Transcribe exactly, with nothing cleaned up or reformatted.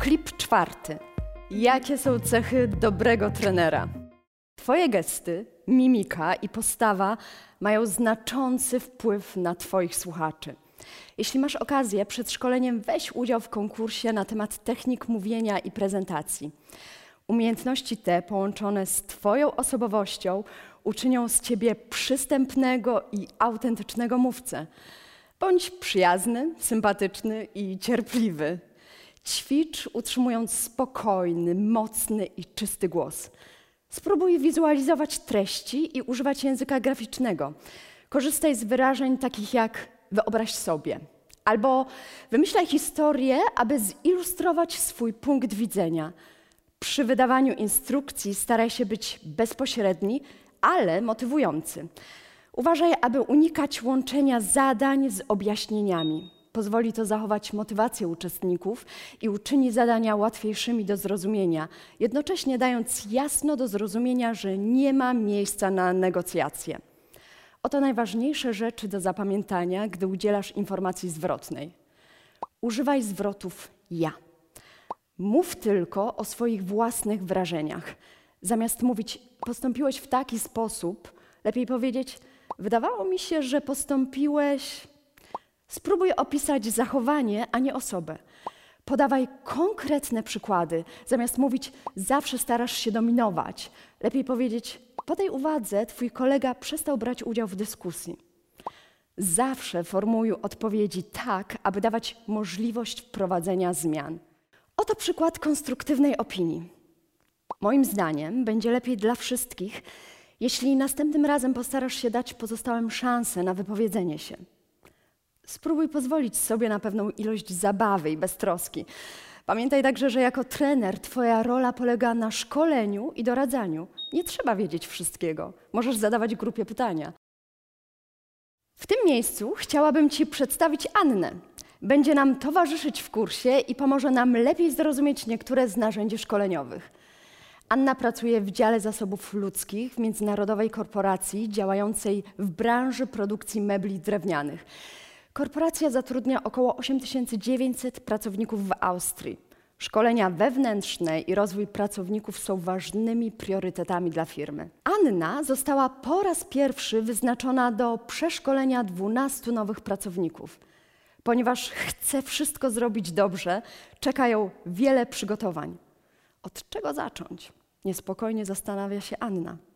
Klip czwarty. Jakie są cechy dobrego trenera? Twoje gesty, mimika i postawa mają znaczący wpływ na Twoich słuchaczy. Jeśli masz okazję, przed szkoleniem weź udział w konkursie na temat technik mówienia i prezentacji. Umiejętności te połączone z Twoją osobowością uczynią z Ciebie przystępnego i autentycznego mówcę. Bądź przyjazny, sympatyczny i cierpliwy. Ćwicz, utrzymując spokojny, mocny i czysty głos. Spróbuj wizualizować treści i używać języka graficznego. Korzystaj z wyrażeń takich jak wyobraź sobie. Albo wymyślaj historię, aby zilustrować swój punkt widzenia. Przy wydawaniu instrukcji staraj się być bezpośredni, ale motywujący. Uważaj, aby unikać łączenia zadań z objaśnieniami. Pozwoli to zachować motywację uczestników i uczyni zadania łatwiejszymi do zrozumienia, jednocześnie dając jasno do zrozumienia, że nie ma miejsca na negocjacje. Oto najważniejsze rzeczy do zapamiętania, gdy udzielasz informacji zwrotnej. Używaj zwrotów ja. Mów tylko o swoich własnych wrażeniach. Zamiast mówić postąpiłeś w taki sposób, lepiej powiedzieć wydawało mi się, że postąpiłeś... Spróbuj opisać zachowanie, a nie osobę. Podawaj konkretne przykłady. Zamiast mówić zawsze starasz się dominować, lepiej powiedzieć po tej uwadze twój kolega przestał brać udział w dyskusji. Zawsze formułuj odpowiedzi tak, aby dawać możliwość wprowadzenia zmian. Oto przykład konstruktywnej opinii. Moim zdaniem będzie lepiej dla wszystkich, jeśli następnym razem postarasz się dać pozostałym szansę na wypowiedzenie się. Spróbuj pozwolić sobie na pewną ilość zabawy i beztroski. Pamiętaj także, że jako trener twoja rola polega na szkoleniu i doradzaniu. Nie trzeba wiedzieć wszystkiego. Możesz zadawać grupie pytania. W tym miejscu chciałabym Ci przedstawić Annę. Będzie nam towarzyszyć w kursie i pomoże nam lepiej zrozumieć niektóre z narzędzi szkoleniowych. Anna pracuje w dziale zasobów ludzkich w międzynarodowej korporacji działającej w branży produkcji mebli drewnianych. Korporacja zatrudnia około osiem tysięcy dziewięćset pracowników w Austrii. Szkolenia wewnętrzne i rozwój pracowników są ważnymi priorytetami dla firmy. Anna została po raz pierwszy wyznaczona do przeszkolenia dwunastu nowych pracowników. Ponieważ chce wszystko zrobić dobrze, czeka ją wiele przygotowań. Od czego zacząć? Niespokojnie zastanawia się Anna.